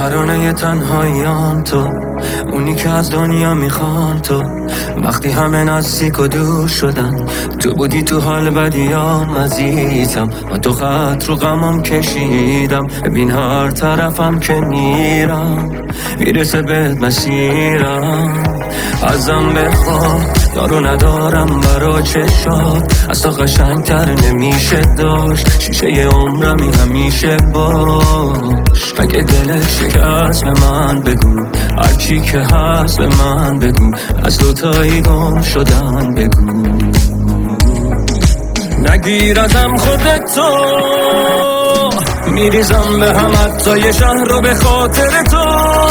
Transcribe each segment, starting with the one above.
ترانه تنهاییام تو، اونی که از دنیا میخوام تو. وقتی همه نزدیک و دور شدن، تو بودی تو حال بدیام عزیزم. من تو خط رو غمم کشیدم، ببین هر طرفم که میرم میرسه بهت مسیرم. ازم بخواه دارو ندارم برا چشات، از تو قشنگتر نمیشه داشت. شیشه عمرمی همیشه باش. اگه دلت شکست به من بگو، هرچی که هست به من بگو، از دوتایی گم شدن بگو. نگیر ازم خودتو، میریزم به هم حتی یه شهر رو به خاطر تو.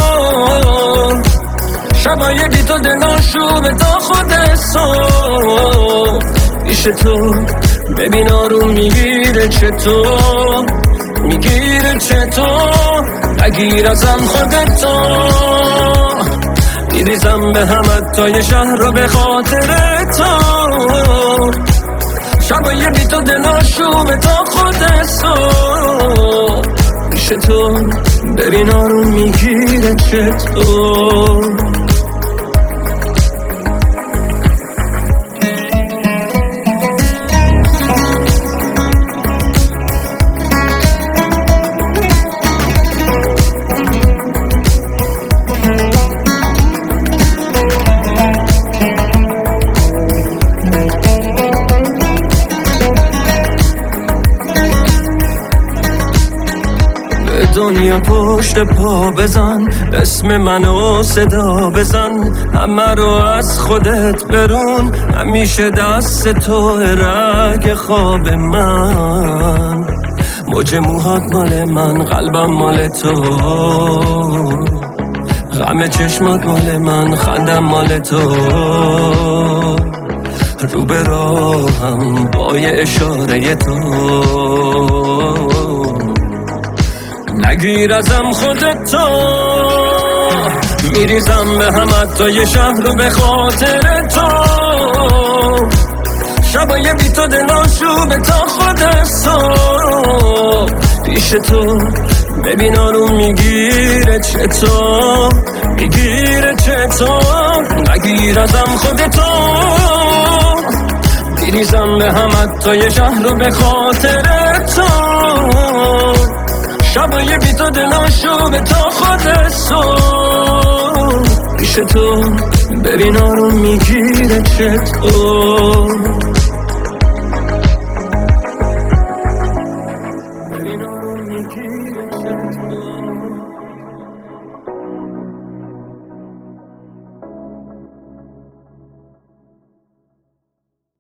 شبای بی تو دلاشوبه تا خود صبح پیش تو. ببین آروم میگیره چطور، میگیره چطور. نگیر ازم خودتو، میریزم به هم حتی یه شهر رو به خاطر تو. شبای بی تو دلاشوبه تا خود صبح پیش تو. ببین آروم میگیره چطور. دنیا پشت پا بزن، اسم منو صدا بزن. همه رو از خودت برون، همیشه دست تو رگ خواب من. موج موهات مال من، قلبم مال تو. غم چشمات مال من، خندم مال تو. رو به راهم با یه اشاره تو. نگیر ازم خودتو، میریزم به هم حتی یه شهر رو به خاطر تو. شبای بی تو دلاشوبه تا خود صبح پیش تو. ببین آروم میگیره چطور، میگیره چطور. نگیر ازم خودتو، میریزم به هم حتی یه شهر رو به خاطر تو. شبای بی تو دلاشوبه تا خود صبح پیش تو. ببین آروم میگیره چطور.